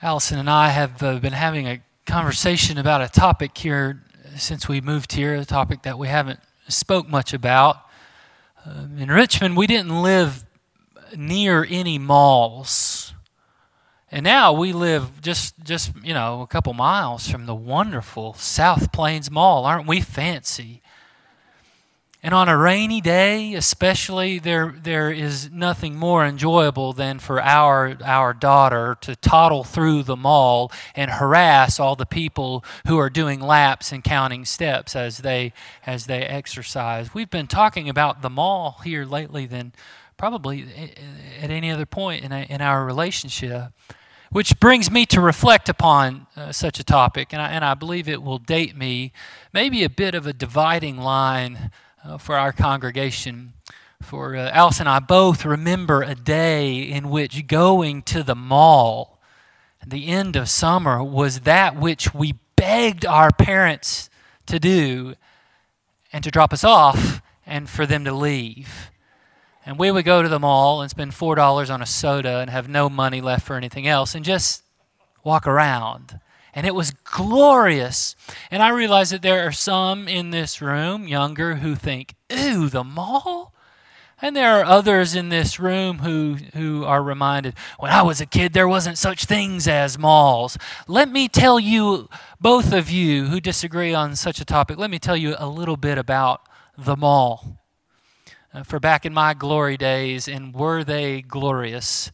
Allison and I have been having a conversation about a topic here since we moved here, a topic that we haven't spoke much about. In Richmond, we didn't live near any malls. And now we live just a couple miles from the wonderful South Plains Mall. Aren't we fancy? And on a rainy day, especially, there is nothing more enjoyable than for our daughter to toddle through the mall and harass all the people who are doing laps and counting steps as they exercise. We've been talking about the mall here lately than probably at any other point in our relationship, which brings me to reflect upon such a topic, and I believe it will date me, maybe a bit of a dividing line for our congregation. For Alice and I both remember a day in which going to the mall at the end of summer was that which we begged our parents to do and to drop us off and for them to leave. And we would go to the mall and spend $4 on a soda and have no money left for anything else and just walk around. And it was glorious. And I realize that there are some in this room, younger, who think, ooh, the mall? And there are others in this room who are reminded, when I was a kid, there wasn't such things as malls. Let me tell you, both of you who disagree on such a topic, let me tell you a little bit about the mall. For back in my glory days, and were they glorious,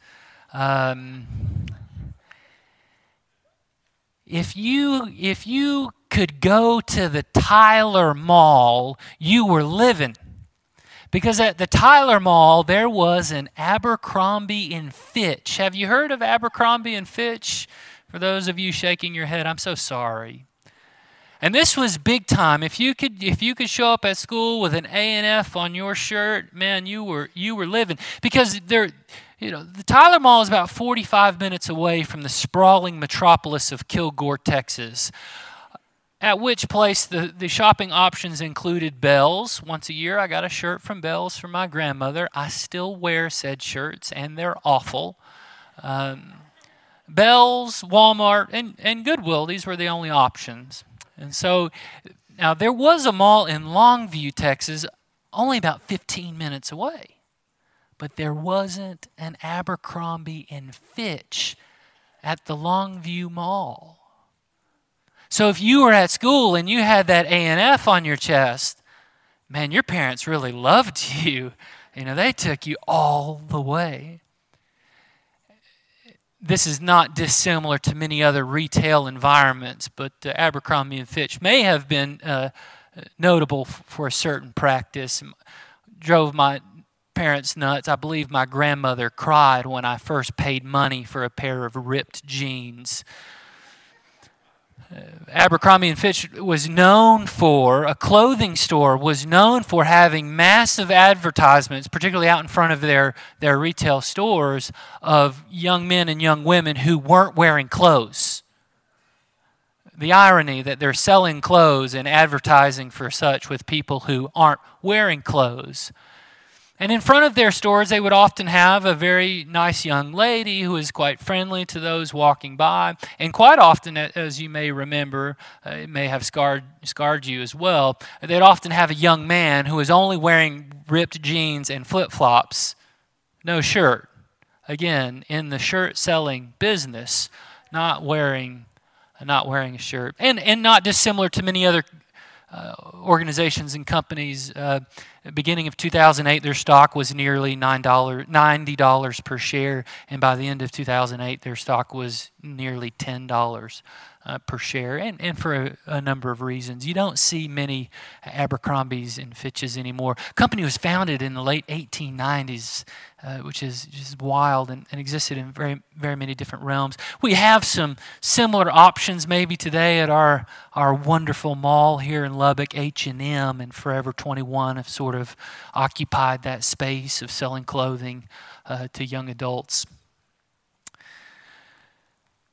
If you could go to the Tyler Mall, you were living. Because at the Tyler Mall, there was an Abercrombie and Fitch. Have you heard of Abercrombie and Fitch? For those of you shaking your head, I'm so sorry. And this was big time. If you could show up at school with an A&F on your shirt, man, you were living. Because the Tyler Mall is about 45 minutes away from the sprawling metropolis of Kilgore, Texas, at which place the shopping options included Bells. Once a year, I got a shirt from Bells for my grandmother. I still wear said shirts, and they're awful. Bells, Walmart, and Goodwill, these were the only options. And so, now there was a mall in Longview, Texas, only about 15 minutes away. But there wasn't an Abercrombie and Fitch at the Longview Mall. So if you were at school and you had that A&F on your chest, man, your parents really loved you. They took you all the way. This is not dissimilar to many other retail environments, but Abercrombie and Fitch may have been notable for a certain practice. Drove my parents nuts. I believe my grandmother cried when I first paid money for a pair of ripped jeans. Abercrombie and Fitch was known for, a clothing store was known for having massive advertisements, particularly out in front of their retail stores, of young men and young women who weren't wearing clothes. The irony that they're selling clothes and advertising for such with people who aren't wearing clothes. And in front of their stores, they would often have a very nice young lady who is quite friendly to those walking by. And quite often, as you may remember, it may have scarred you as well, they'd often have a young man who is only wearing ripped jeans and flip-flops, no shirt. Again, in the shirt-selling business, not wearing a shirt. And not dissimilar to many other organizations and companies. Beginning of 2008, their stock was nearly $90 per share, and by the end of 2008, their stock was nearly $10 per share, and for a number of reasons. You don't see many Abercrombies and Fitches anymore. The company was founded in the late 1890s, which is just wild and existed in very, very many different realms. We have some similar options maybe today at our wonderful mall here in Lubbock. H&M and Forever 21 have sort of occupied that space of selling clothing to young adults.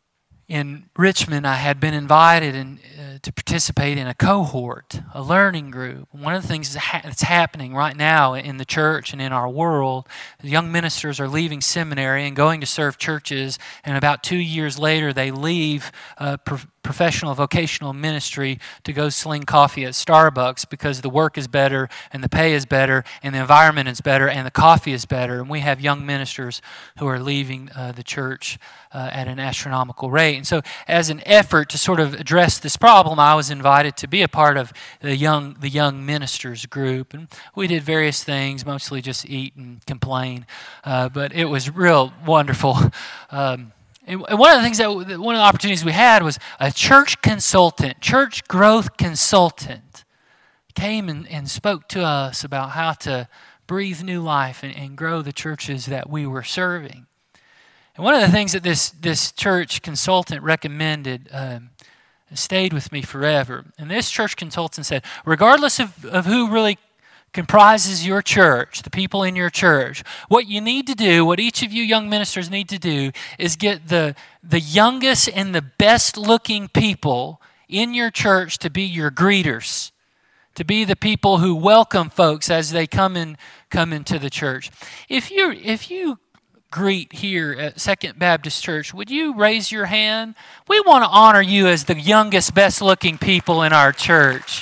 in Richmond, I had been invited to participate in a cohort, a learning group. One of the things that's happening right now in the church and in our world, young ministers are leaving seminary and going to serve churches, and about 2 years later they leave professional vocational ministry to go sling coffee at Starbucks because the work is better and the pay is better and the environment is better and the coffee is better. And we have young ministers who are leaving the church at an astronomical rate. And so as an effort to sort of address this problem, I was invited to be a part of the young ministers group. And we did various things, mostly just eat and complain. But it was real wonderful. And one of the things one of the opportunities we had was a church growth consultant came and spoke to us about how to breathe new life and grow the churches that we were serving. And one of the things that this church consultant recommended stayed with me forever. And this church consultant said, regardless of who really comprises your church, the people in your church, what you need to do, what each of you young ministers need to do, is get the youngest and the best looking people in your church to be your greeters, to be the people who welcome folks as they come into the church. If you greet here at Second Baptist Church, would you raise your hand? We want to honor you as the youngest, best looking people in our church.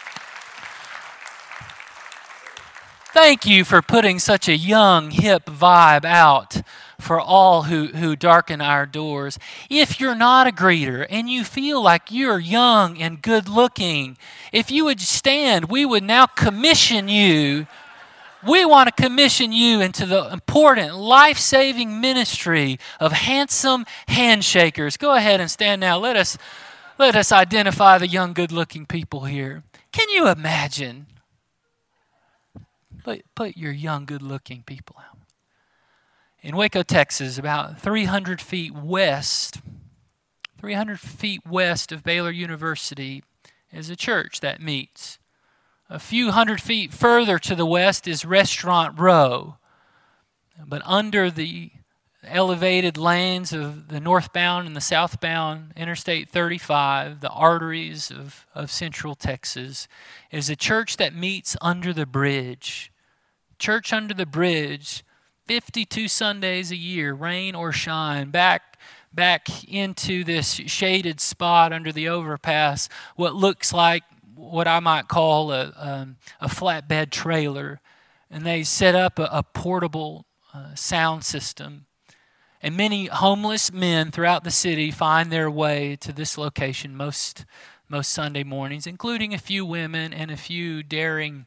Thank you for putting such a young, hip vibe out for all who darken our doors. If you're not a greeter and you feel like you're young and good looking, if you would stand, we would now commission you. We want to commission you into the important, life-saving ministry of handsome handshakers. Go ahead and stand now. Let us identify the young, good-looking people here. Can you imagine? Put your young, good-looking people out. In Waco, Texas, about 300 feet west of Baylor University is a church that meets. A few hundred feet further to the west is Restaurant Row. But under the elevated lanes of the northbound and the southbound Interstate 35, the arteries of Central Texas, is a church that meets under the bridge. Church under the bridge, 52 Sundays a year, rain or shine, back into this shaded spot under the overpass, what looks like what I might call a flatbed trailer. And they set up a portable sound system. And many homeless men throughout the city find their way to this location most Sunday mornings, including a few women and a few daring,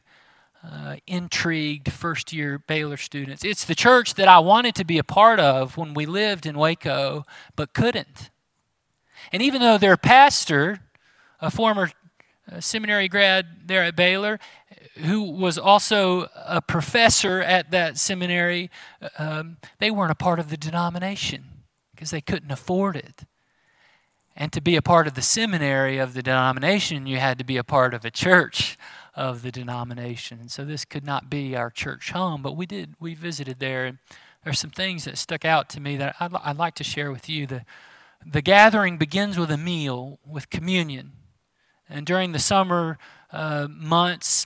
intrigued first-year Baylor students. It's the church that I wanted to be a part of when we lived in Waco, but couldn't. And even though their pastor, a former seminary grad there at Baylor, who was also a professor at that seminary, they weren't a part of the denomination because they couldn't afford it. And to be a part of the seminary of the denomination, you had to be a part of a church of the denomination. And so this could not be our church home, but we visited there, and there's some things that stuck out to me that I'd like to share with you. The gathering begins with a meal, with communion. And during the summer months,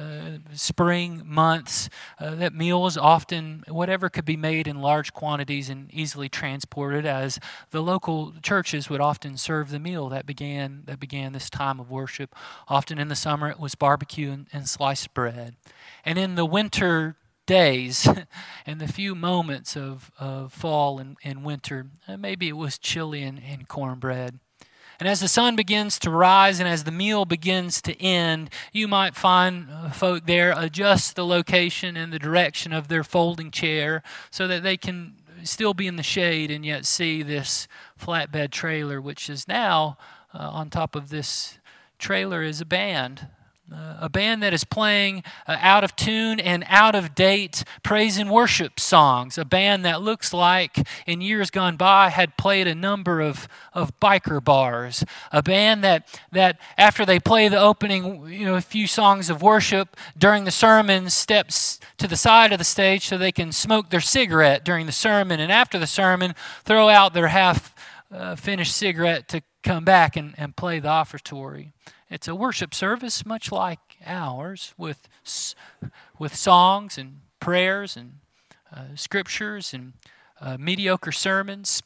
spring months, that meal was often whatever could be made in large quantities and easily transported, as the local churches would often serve the meal that began this time of worship. Often in the summer it was barbecue and sliced bread. And in the winter days and the few moments of fall and winter, maybe it was chili and cornbread. And as the sun begins to rise and as the meal begins to end, you might find folk there adjust the location and the direction of their folding chair so that they can still be in the shade and yet see this flatbed trailer, which is now on top of this trailer is a band that is playing out of tune and out of date praise and worship songs. A band that looks like in years gone by had played a number of biker bars. A band that after they play the opening, a few songs of worship during the sermon, steps to the side of the stage so they can smoke their cigarette during the sermon, and after the sermon throw out their half finished cigarette to come back and play the offertory. It's a worship service much like ours with songs and prayers and scriptures and mediocre sermons.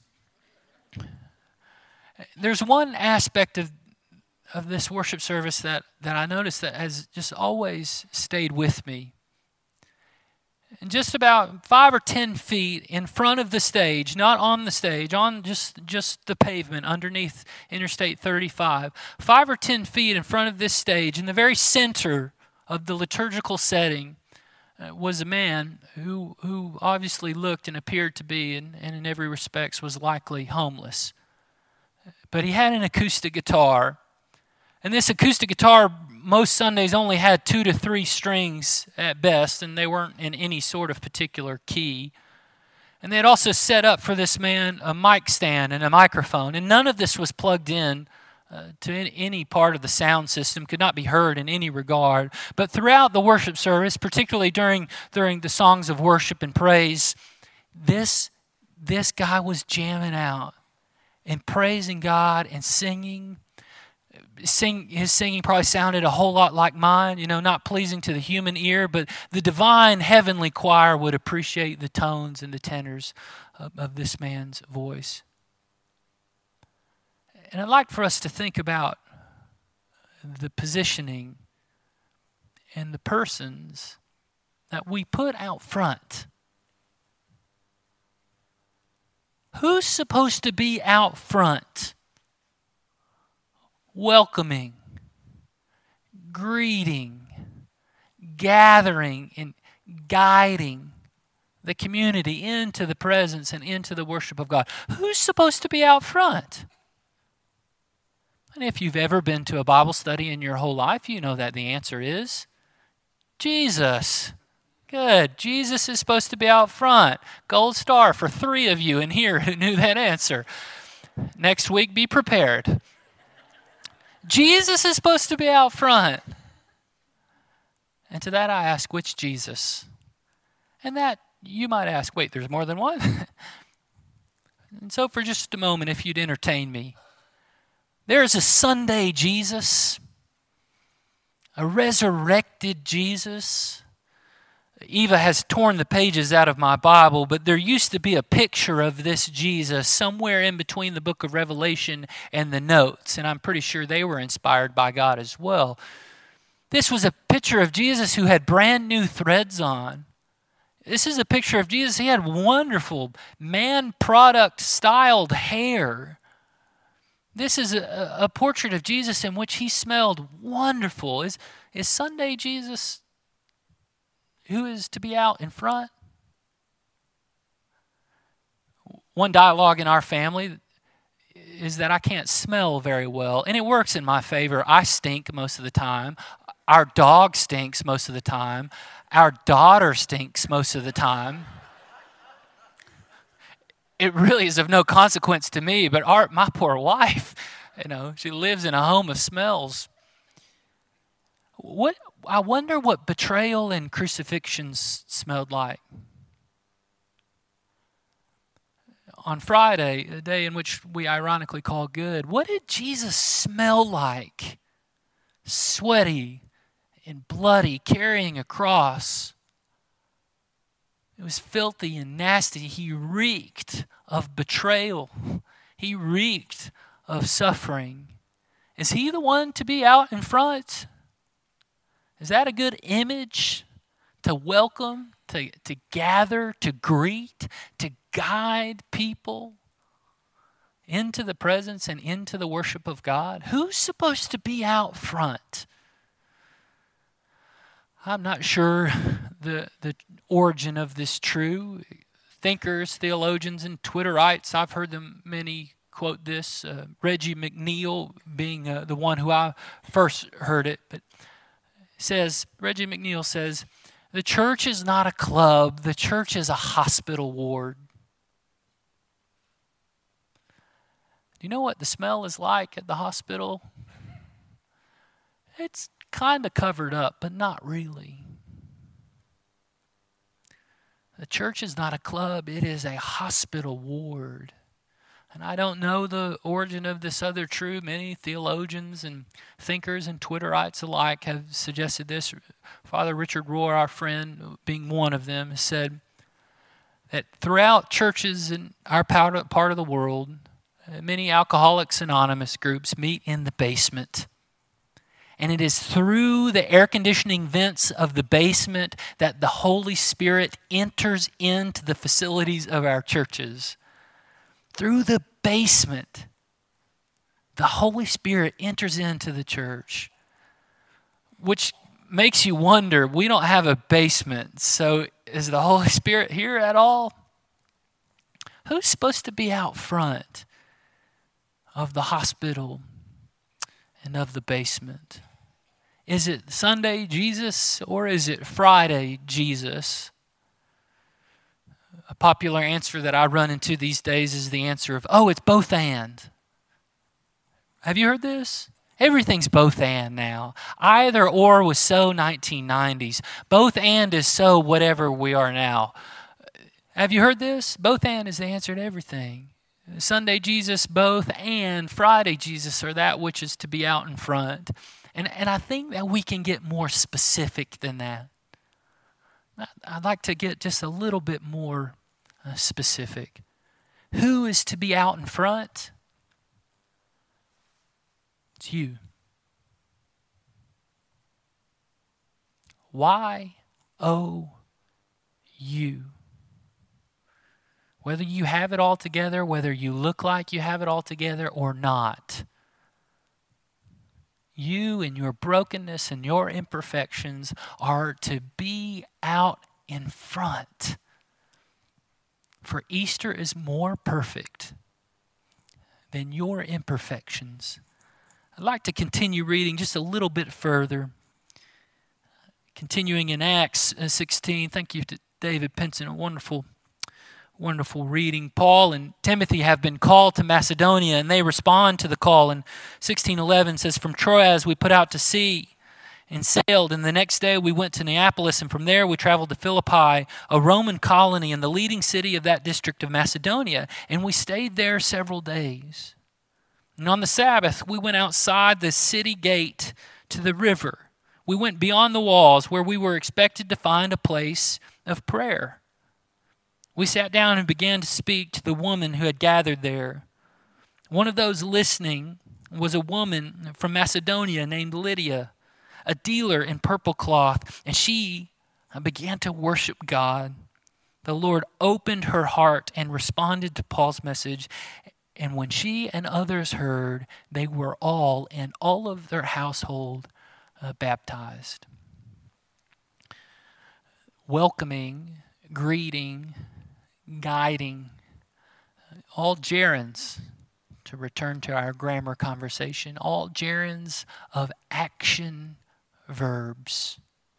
There's one aspect of this worship service that I noticed that has just always stayed with me. And just about 5 or 10 feet in front of the stage, not on the stage, on just the pavement underneath Interstate 35, 5 or 10 feet in front of this stage, in the very center of the liturgical setting, was a man who obviously looked and appeared to be, and in every respect was likely homeless. But he had an acoustic guitar. And this acoustic guitar, most Sundays, only had 2 to 3 strings at best, and they weren't in any sort of particular key. And they had also set up for this man a mic stand and a microphone, and none of this was plugged in to any part of the sound system, could not be heard in any regard. But throughout the worship service, particularly during the songs of worship and praise, this guy was jamming out and praising God and singing. His singing probably sounded a whole lot like mine, not pleasing to the human ear, but the divine heavenly choir would appreciate the tones and the tenors of this man's voice. And I'd like for us to think about the positioning and the persons that we put out front. Who's supposed to be out front? Welcoming, greeting, gathering, and guiding the community into the presence and into the worship of God. Who's supposed to be out front? And if you've ever been to a Bible study in your whole life, you know that the answer is Jesus. Good. Jesus is supposed to be out front. Gold star for 3 of you in here who knew that answer. Next week, be prepared. Jesus is supposed to be out front. And to that I ask, which Jesus? And that you might ask, wait, there's more than one? And so for just a moment, if you'd entertain me, there is a Sunday Jesus, a resurrected Jesus. Eva has torn the pages out of my Bible, but there used to be a picture of this Jesus somewhere in between the book of Revelation and the notes, and I'm pretty sure they were inspired by God as well. This was a picture of Jesus who had brand new threads on. This is a picture of Jesus. He had wonderful man product styled hair. This is a portrait of Jesus in which he smelled wonderful. Is Sunday Jesus who is to be out in front? One dialogue in our family is that I can't smell very well, and it works in my favor. I stink most of the time. Our dog stinks most of the time. Our daughter stinks most of the time. It really is of no consequence to me, but my poor wife, she lives in a home of smells. I wonder what betrayal and crucifixion smelled like. On Friday, the day in which we ironically call good, what did Jesus smell like? Sweaty and bloody, carrying a cross. It was filthy and nasty. He reeked of betrayal. He reeked of suffering. Is he the one to be out in front? Is that a good image to welcome, to gather, to greet, to guide people into the presence and into the worship of God? Who's supposed to be out front? I'm not sure the origin of this true. Thinkers, theologians, and Twitterites, I've heard them many quote this. Reggie McNeil being the one who I first heard it, but Reggie McNeil says, the church is not a club, the church is a hospital ward. Do you know what the smell is like at the hospital? It's kind of covered up, but not really. The church is not a club, it is a hospital ward. And I don't know the origin of this other truth. Many theologians and thinkers and Twitterites alike have suggested this. Father Richard Rohr, our friend, being one of them, has said that throughout churches in our part of the world, many Alcoholics Anonymous groups meet in the basement. And it is through the air conditioning vents of the basement that the Holy Spirit enters into the facilities of our churches. Through the basement, the Holy Spirit enters into the church, which makes you wonder, we don't have a basement, so is the Holy Spirit here at all? Who's supposed to be out front of the hospital and of the basement? Is it Sunday Jesus or is it Friday Jesus? A popular answer that I run into these days is the answer of, it's both and. Have you heard this? Everything's both and now. Either or was so 1990s. Both and is so whatever we are now. Have you heard this? Both and is the answer to everything. Sunday Jesus, both, and Friday Jesus are that which is to be out in front. And I think that we can get more specific than that. I'd like to get just a little bit more specific. Who is to be out in front? It's you. Why? You. Whether you have it all together, whether you look like you have it all together or not, you and your brokenness and your imperfections are to be out in front. For Easter is more perfect than your imperfections. I'd like to continue reading just a little bit further. Continuing in Acts 16. Thank you to David Pinson, a wonderful reading. Paul and Timothy have been called to Macedonia, and they respond to the call. And 16:11 says, "From Troas we put out to sea and sailed, and the next day we went to Neapolis, and from there we traveled to Philippi, a Roman colony and the leading city of that district of Macedonia, and we stayed there several days. And on the Sabbath we went outside the city gate to the river. We went beyond the walls where we were expected to find a place of prayer. We sat down and began to speak to the woman who had gathered there. One of those listening was a woman from Macedonia named Lydia, a dealer in purple cloth, and she began to worship God. The Lord opened her heart and responded to Paul's message, and when she and others heard, they were all and all of their household baptized." Welcoming, greeting, guiding, all gerunds, to return to our grammar conversation, all gerunds of action verbs.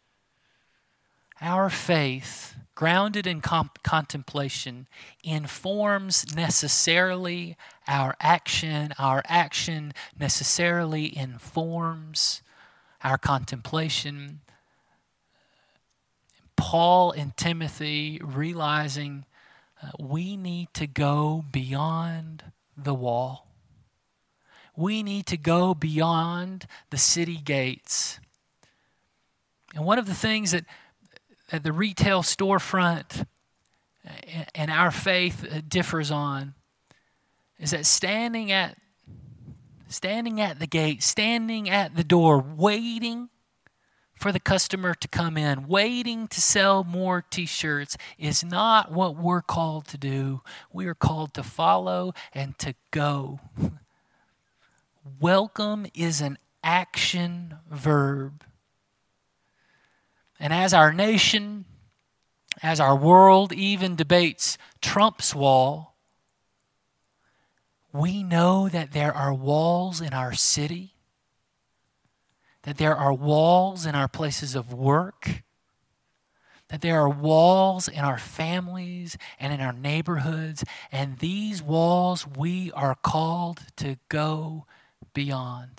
Our faith, grounded in contemplation, informs necessarily our action. Our action necessarily informs our contemplation. Paul and Timothy realizing we need to go beyond the wall. We need to go beyond the city gates. And one of the things that at the retail storefront and our faith differs on is that standing at the gate, standing at the door, waiting for the customer to come in, waiting to sell more t-shirts is not what we're called to do. We are called to follow and to go. Welcome is an action verb. And as our nation, as our world even debates Trump's wall, we know that there are walls in our city, that there are walls in our places of work, that there are walls in our families and in our neighborhoods, and these walls we are called to go beyond.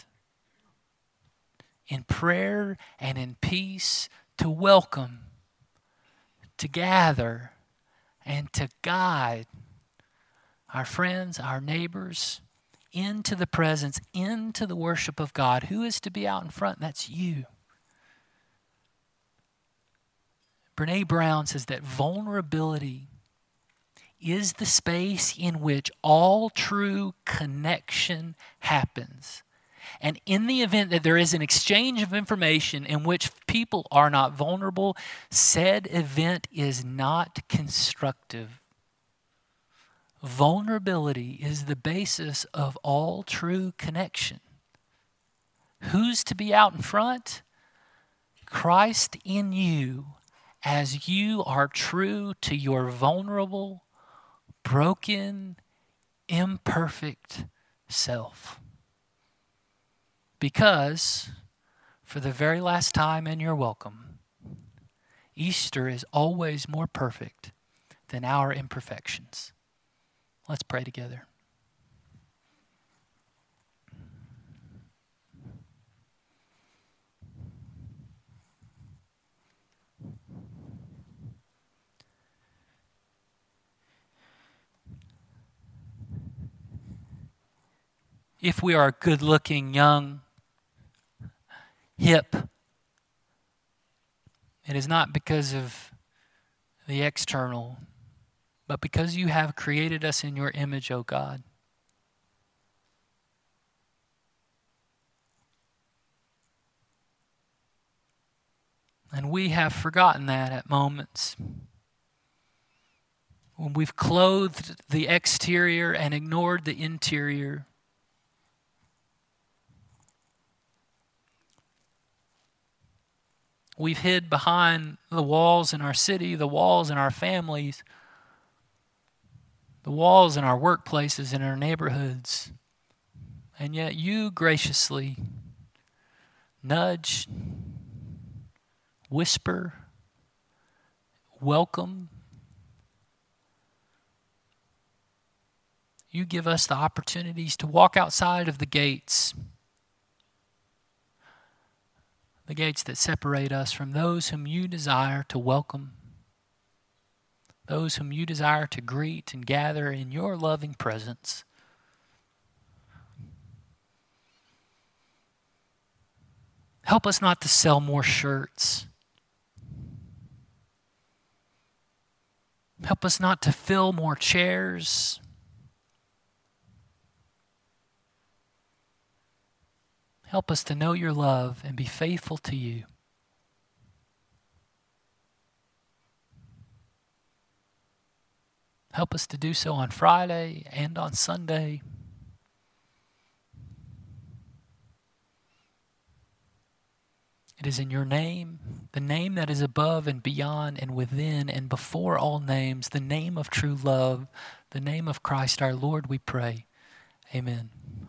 In prayer and in peace, to welcome, to gather, and to guide our friends, our neighbors, into the presence, into the worship of God. Who is to be out in front? That's you. Brene Brown says that vulnerability is the space in which all true connection happens. And in the event that there is an exchange of information in which people are not vulnerable, said event is not constructive. Vulnerability is the basis of all true connection. Who's to be out in front? Christ in you, as you are true to your vulnerable, broken, imperfect self. Because, for the very last time and you're welcome, Easter is always more perfect than our imperfections. Let's pray together. If we are good-looking, young, hip, it is not because of the external, but because you have created us in your image, O God. And we have forgotten that at moments. When we've clothed the exterior and ignored the interior. We've hid behind the walls in our city, the walls in our families, the walls in our workplaces, in our neighborhoods. And yet you graciously nudge, whisper, welcome. You give us the opportunities to walk outside of the gates that separate us from those whom you desire to welcome, those whom you desire to greet and gather in your loving presence. Help us not to sell more shirts. Help us not to fill more chairs. Help us to know your love and be faithful to you. Help us to do so on Friday and on Sunday. It is in your name, the name that is above and beyond and within and before all names, the name of true love, the name of Christ our Lord, we pray. Amen.